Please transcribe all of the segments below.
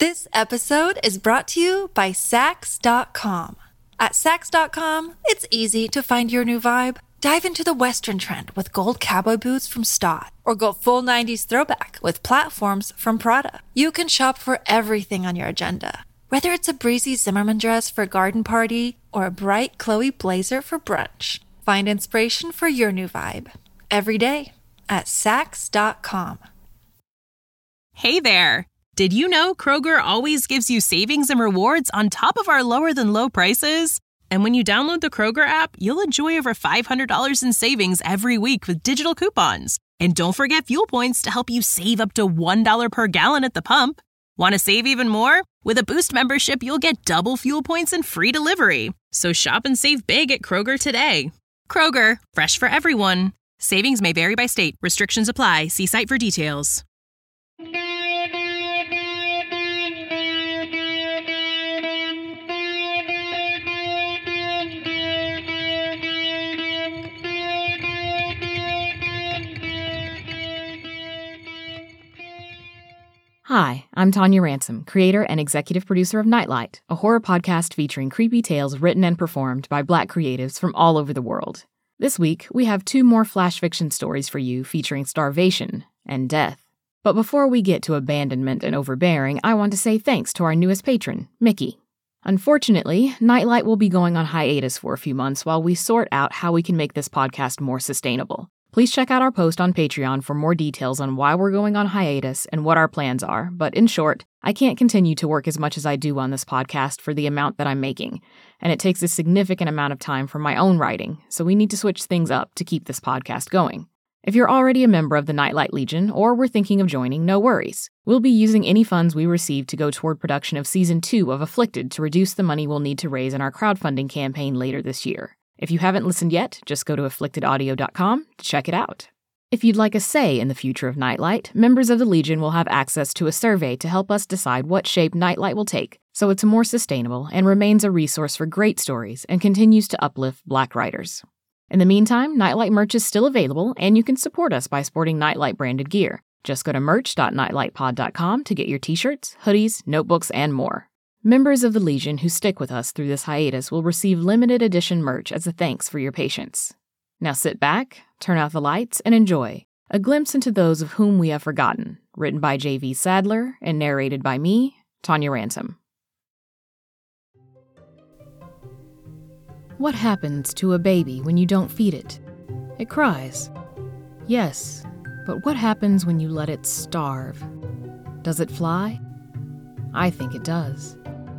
This episode is brought to you by Sax.com. At Sax.com, it's easy to find your new vibe. Dive into the Western trend with gold cowboy boots from Stott, or go full 90s throwback with platforms from Prada. You can shop for everything on your agenda, whether it's a breezy Zimmermann dress for a garden party or a bright Chloe blazer for brunch. Find inspiration for your new vibe every day at Sax.com. Hey there! Did you know Kroger always gives you savings and rewards on top of our lower-than-low prices? And when you download the Kroger app, you'll enjoy over $500 in savings every week with digital coupons. And don't forget fuel points to help you save up to $1 per gallon at the pump. Want to save even more? With a Boost membership, you'll get double fuel points and free delivery. So shop and save big at Kroger today. Kroger, fresh for everyone. Savings may vary by state. Restrictions apply. See site for details. Hi, I'm Tanya Ransom, creator and executive producer of Nightlight, a horror podcast featuring creepy tales written and performed by Black creatives from all over the world. This week, we have 2 more flash fiction stories for you featuring starvation and death. But before we get to abandonment and overbearing, I want to say thanks to our newest patron, Mickey. Unfortunately, Nightlight will be going on hiatus for a few months while we sort out how we can make this podcast more sustainable. Please check out our post on Patreon for more details on why we're going on hiatus and what our plans are, but in short, I can't continue to work as much as I do on this podcast for the amount that I'm making, and it takes a significant amount of time for my own writing, so we need to switch things up to keep this podcast going. If you're already a member of the Nightlight Legion or were thinking of joining, no worries. We'll be using any funds we receive to go toward production of Season 2 of Afflicted to reduce the money we'll need to raise in our crowdfunding campaign later this year. If you haven't listened yet, just go to afflictedaudio.com to check it out. If you'd like a say in the future of Nightlight, members of the Legion will have access to a survey to help us decide what shape Nightlight will take, so it's more sustainable and remains a resource for great stories and continues to uplift Black writers. In the meantime, Nightlight merch is still available, and you can support us by sporting Nightlight branded gear. Just go to merch.nightlightpod.com to get your t-shirts, hoodies, notebooks, and more. Members of the Legion who stick with us through this hiatus will receive limited edition merch as a thanks for your patience. Now sit back, turn out the lights, and enjoy A Glimpse into Those of Whom We Have Forgotten, written by J.V. Sadler and narrated by me, Tanya Ransom. What happens to a baby when you don't feed it? It cries. Yes, but what happens when you let it starve? Does it fly? I think it does.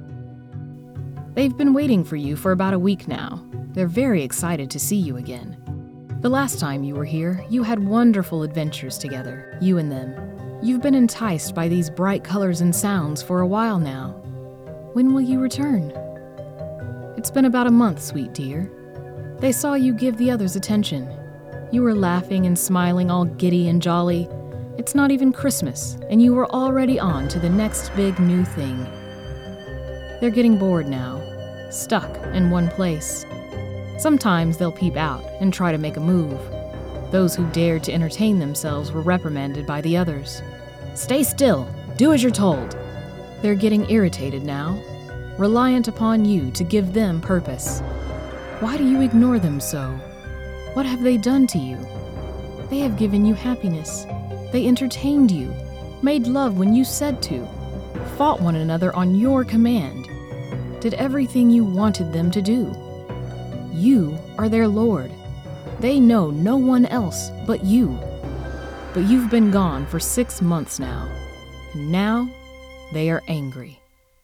They've been waiting for you for about a week now. They're very excited to see you again. The last time you were here, you had wonderful adventures together, you and them. You've been enticed by these bright colors and sounds for a while now. When will you return? It's been about a month, sweet dear. They saw you give the others attention. You were laughing and smiling all giddy and jolly. It's not even Christmas, and you were already on to the next big new thing. They're getting bored now, stuck in one place. Sometimes they'll peep out and try to make a move. Those who dared to entertain themselves were reprimanded by the others. Stay still, do as you're told. They're getting irritated now, reliant upon you to give them purpose. Why do you ignore them so? What have they done to you? They have given you happiness. They entertained you, made love when you said to, fought one another on your command, did everything you wanted them to do. You are their lord. They know no one else but you. But you've been gone for 6 months now, and now they are angry.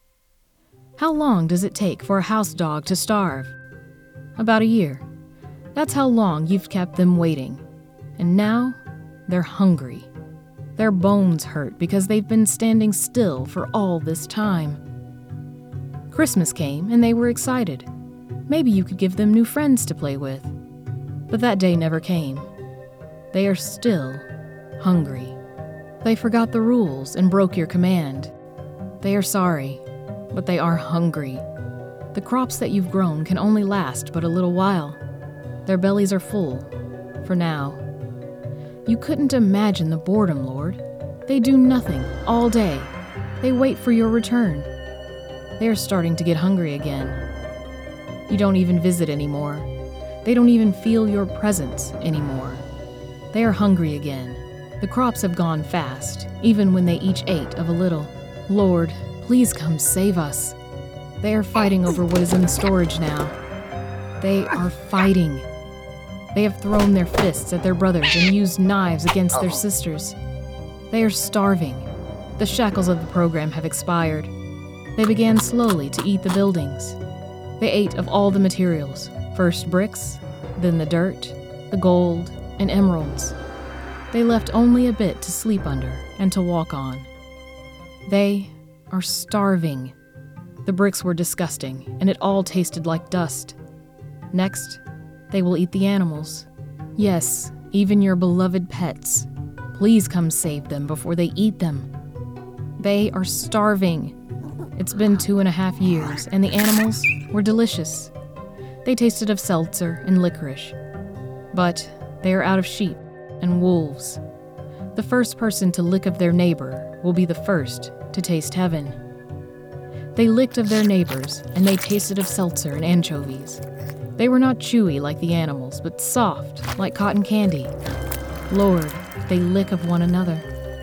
How long does it take for a house dog to starve? About a year. That's how long you've kept them waiting. And now they're hungry. Their bones hurt because they've been standing still for all this time. Christmas came and they were excited. Maybe you could give them new friends to play with. But that day never came. They are still hungry. They forgot the rules and broke your command. They are sorry, but they are hungry. The crops that you've grown can only last but a little while. Their bellies are full, for now. You couldn't imagine the boredom, Lord. They do nothing all day. They wait for your return. They are starting to get hungry again. You don't even visit anymore. They don't even feel your presence anymore. They are hungry again. The crops have gone fast, even when they each ate of a little. Lord, please come save us. They are fighting over what is in the storage now. They are fighting. They have thrown their fists at their brothers and used knives against their sisters. They are starving. The shackles of the program have expired. They began slowly to eat the buildings. They ate of all the materials, first bricks, then the dirt, the gold, and emeralds. They left only a bit to sleep under and to walk on. They are starving. The bricks were disgusting, and it all tasted like dust. Next, they will eat the animals. Yes, even your beloved pets. Please come save them before they eat them. They are starving. It's been 2.5 years, and the animals were delicious. They tasted of seltzer and licorice. But they are out of sheep and wolves. The first person to lick of their neighbor will be the first to taste heaven. They licked of their neighbors, and they tasted of seltzer and anchovies. They were not chewy like the animals, but soft like cotton candy. Lord, they lick of one another.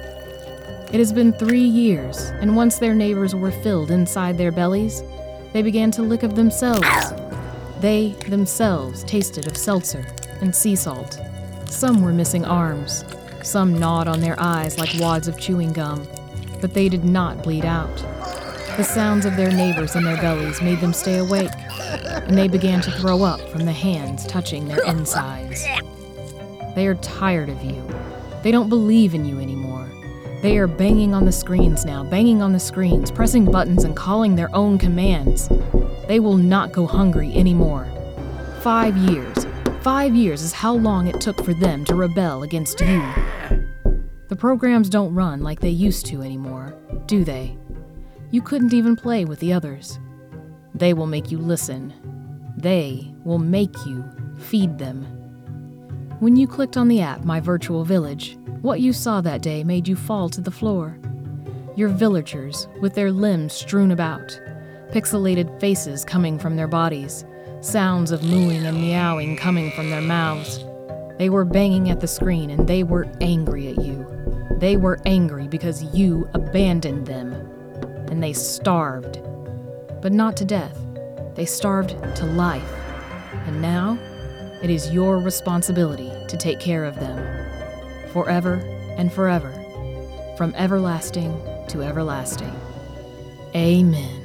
It has been 3 years, and once their neighbors were filled inside their bellies, they began to lick of themselves. They themselves tasted of seltzer and sea salt. Some were missing arms. Some gnawed on their eyes like wads of chewing gum, but they did not bleed out. The sounds of their neighbors in their bellies made them stay awake, and they began to throw up from the hands touching their insides. They are tired of you. They don't believe in you anymore. They are banging on the screens now, banging on the screens, pressing buttons and calling their own commands. They will not go hungry anymore. 5 years. 5 years is how long it took for them to rebel against you. The programs don't run like they used to anymore, do they? You couldn't even play with the others. They will make you listen. They will make you feed them. When you clicked on the app, My Virtual Village, what you saw that day made you fall to the floor. Your villagers, with their limbs strewn about, pixelated faces coming from their bodies, sounds of mooing and meowing coming from their mouths. They were banging at the screen, and they were angry at you. They were angry because you abandoned them. And they starved. But not to death. They starved to life. And now, it is your responsibility to take care of them. Forever and forever. From everlasting to everlasting. Amen.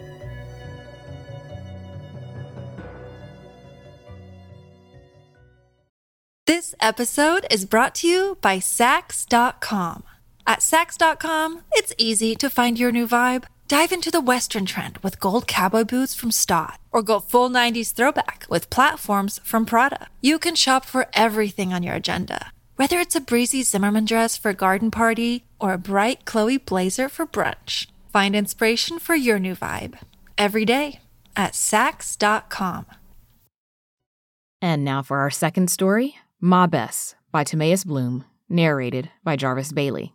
This episode is brought to you by Sax.com. At Sax.com, it's easy to find your new vibe. Dive into the Western trend with gold cowboy boots from Stott, or go full 90s throwback with platforms from Prada. You can shop for everything on your agenda, whether it's a breezy Zimmermann dress for a garden party or a bright Chloe blazer for brunch. Find inspiration for your new vibe every day at Sax.com. And now for our second story, Ma Bess by Timaeus Bloom, narrated by Jarvis Bailey.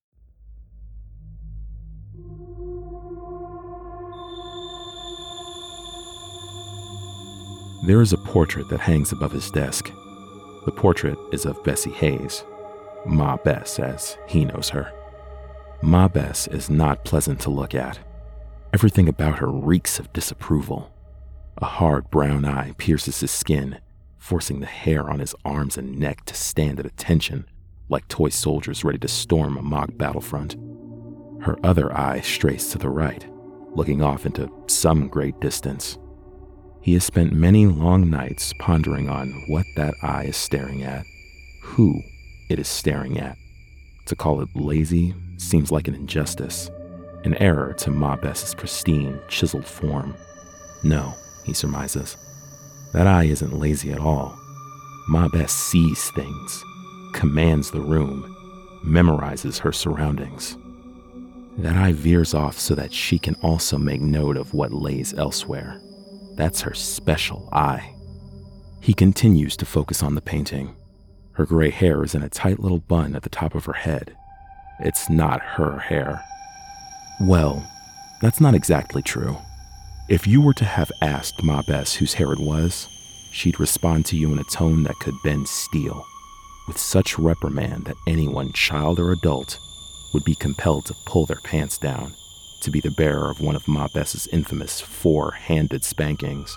There is a portrait that hangs above his desk. The portrait is of Bessie Hayes, Ma Bess as he knows her. Ma Bess is not pleasant to look at. Everything about her reeks of disapproval. A hard brown eye pierces his skin, forcing the hair on his arms and neck to stand at attention like toy soldiers ready to storm a mock battlefront. Her other eye strays to the right, looking off into some great distance. He has spent many long nights pondering on what that eye is staring at, who it is staring at. To call it lazy seems like an injustice, an error to Ma Bess's pristine, chiseled form. No, he surmises, that eye isn't lazy at all. Ma Bess sees things, commands the room, memorizes her surroundings. That eye veers off so that she can also make note of what lays elsewhere. That's her special eye. He continues to focus on the painting. Her gray hair is in a tight little bun at the top of her head. It's not her hair. Well, that's not exactly true. If you were to have asked Ma Bess whose hair it was, she'd respond to you in a tone that could bend steel, with such reprimand that anyone, child or adult, would be compelled to pull their pants down to be the bearer of one of Ma Bess's infamous 4-handed spankings.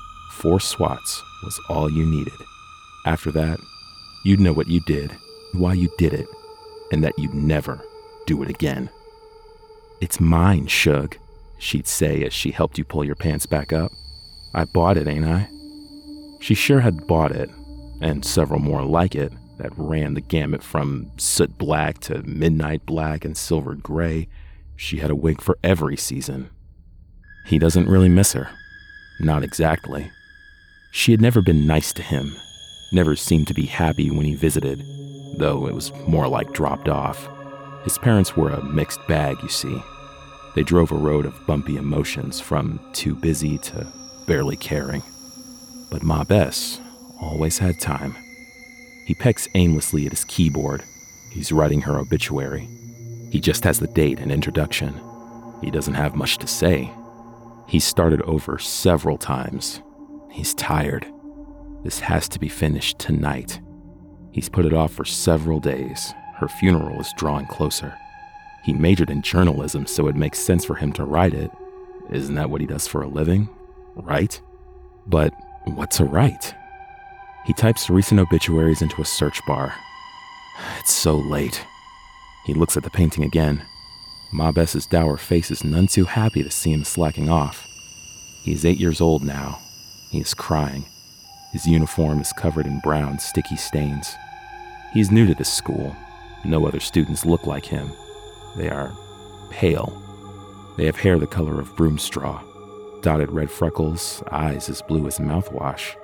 4 swats was all you needed. After that, you'd know what you did, why you did it, and that you'd never do it again. "It's mine, Shug," she'd say as she helped you pull your pants back up. "I bought it, ain't I?" She sure had bought it, and several more like it that ran the gamut from soot black to midnight black and silvered gray. She had a wig for every season. He doesn't really miss her. Not exactly. She had never been nice to him, never seemed to be happy when he visited, though it was more like dropped off. His parents were a mixed bag, you see. They drove a road of bumpy emotions from too busy to barely caring. But Ma Bess always had time. He pecks aimlessly at his keyboard. He's writing her obituary. He just has the date and introduction. He doesn't have much to say. He's started over several times. He's tired. This has to be finished tonight. He's put it off for several days. Her funeral is drawing closer. He majored in journalism, so it makes sense for him to write it. Isn't that what he does for a living? Right? But what to write? He types recent obituaries into a search bar. It's so late. He looks at the painting again. Ma Bess's dour face is none too happy to see him slacking off. He is 8 years old now. He is crying. His uniform is covered in brown, sticky stains. He is new to this school. No other students look like him. They are pale. They have hair the color of broom straw, dotted red freckles, eyes as blue as mouthwash.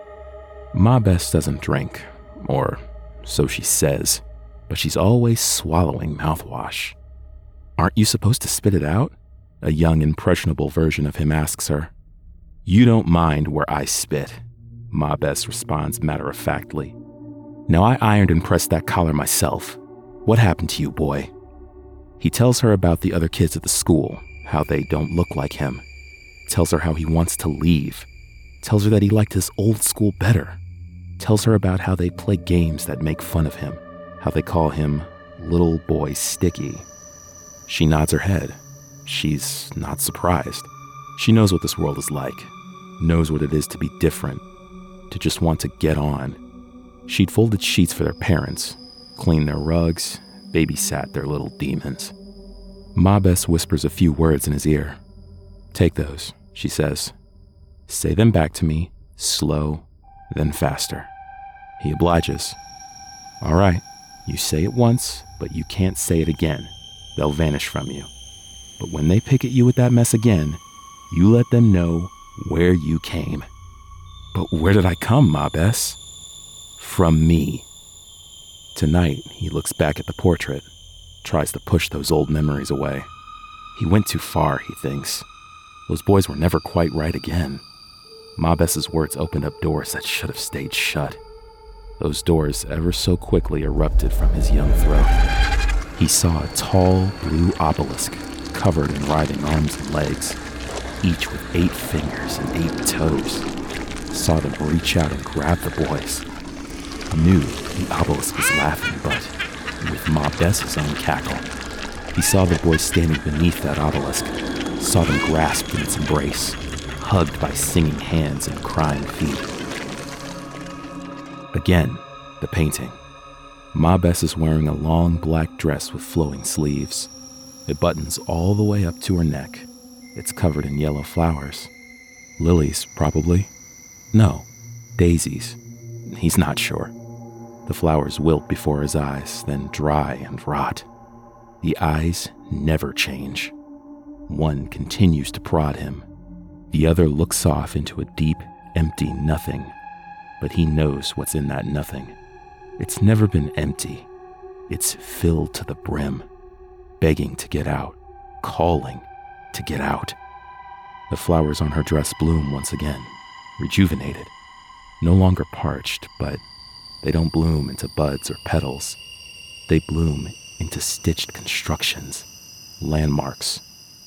Ma Bess doesn't drink, or so she says, but she's always swallowing mouthwash. "Aren't you supposed to spit it out?" a young, impressionable version of him asks her. "You don't mind where I spit," Ma Bess responds matter-of-factly. "Now I ironed and pressed that collar myself. What happened to you, boy?" He tells her about the other kids at the school, how they don't look like him. Tells her how he wants to leave. Tells her that he liked his old school better. Tells her about how they play games that make fun of him, how they call him Little Boy Sticky. She nods her head. She's not surprised. She knows what this world is like, knows what it is to be different, to just want to get on. She'd folded sheets for their parents, cleaned their rugs, babysat their little demons. Ma Bess whispers a few words in his ear. "Take those," she says. "Say them back to me, slow, then faster." He obliges. "All right, you say it once, but you can't say it again. They'll vanish from you. But when they pick at you with that mess again, you let them know where you came." "But where did I come, Ma Bess?" "From me." Tonight, he looks back at the portrait, tries to push those old memories away. He went too far, he thinks. Those boys were never quite right again. Ma Bess's words opened up doors that should have stayed shut. Those doors ever so quickly erupted from his young throat. He saw a tall, blue obelisk covered in writhing arms and legs, each with 8 fingers and 8 toes. Saw them reach out and grab the boys. Knew the obelisk was laughing, but with Ma Bess's own cackle. He saw the boys standing beneath that obelisk, saw them grasped in its embrace, hugged by singing hands and crying feet. Again, the painting. Ma Bess is wearing a long black dress with flowing sleeves. It buttons all the way up to her neck. It's covered in yellow flowers. Lilies, probably. No, daisies. He's not sure. The flowers wilt before his eyes, then dry and rot. The eyes never change. One continues to prod him. The other looks off into a deep, empty nothing. But he knows what's in that nothing. It's never been empty. It's filled to the brim, begging to get out, calling to get out. The flowers on her dress bloom once again, rejuvenated, no longer parched, but they don't bloom into buds or petals. They bloom into stitched constructions, landmarks,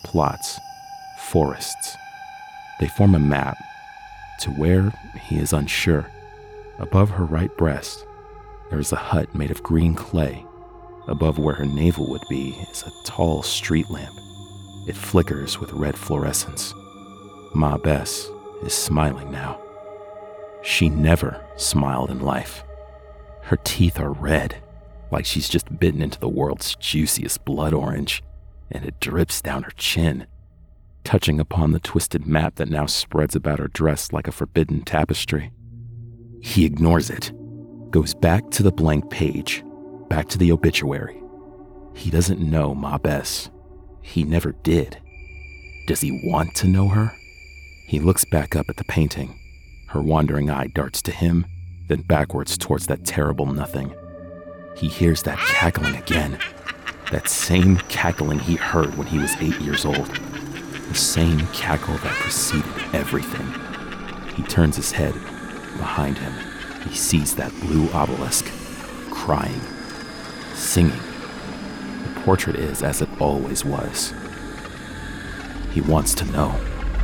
plots, forests. They form a map to where he is unsure. Above her right breast, there is a hut made of green clay. Above where her navel would be is a tall street lamp. It flickers with red fluorescence. Ma Bess is smiling now. She never smiled in life. Her teeth are red, like she's just bitten into the world's juiciest blood orange, and it drips down her chin, touching upon the twisted map that now spreads about her dress like a forbidden tapestry. He ignores it, goes back to the blank page, back to the obituary. He doesn't know Ma Bess. He never did. Does he want to know her? He looks back up at the painting. Her wandering eye darts to him, then backwards towards that terrible nothing. He hears that cackling again. That same cackling he heard when he was 8 years old. The same cackle that preceded everything. He turns his head. Behind him, he sees that blue obelisk, crying, singing. The portrait is as it always was. He wants to know.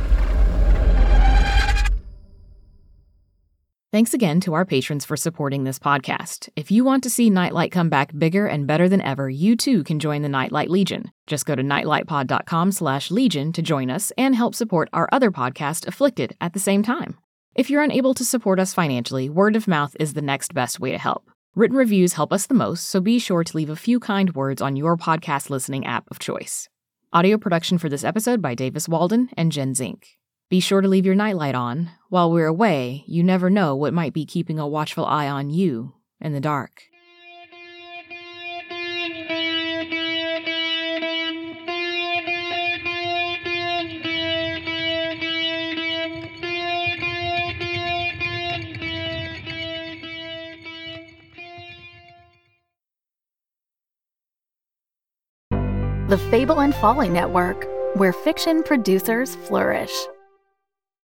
Thanks again to our patrons for supporting this podcast. If you want to see Nightlight come back bigger and better than ever, you too can join the Nightlight Legion. Just go to nightlightpod.com/legion to join us and help support our other podcast, Afflicted, at the same time. If you're unable to support us financially, word of mouth is the next best way to help. Written reviews help us the most, so be sure to leave a few kind words on your podcast listening app of choice. Audio production for this episode by Davis Walden and Jen Zink. Be sure to leave your nightlight on. While we're away, you never know what might be keeping a watchful eye on you in the dark. The Fable and Folly Network, where fiction producers flourish.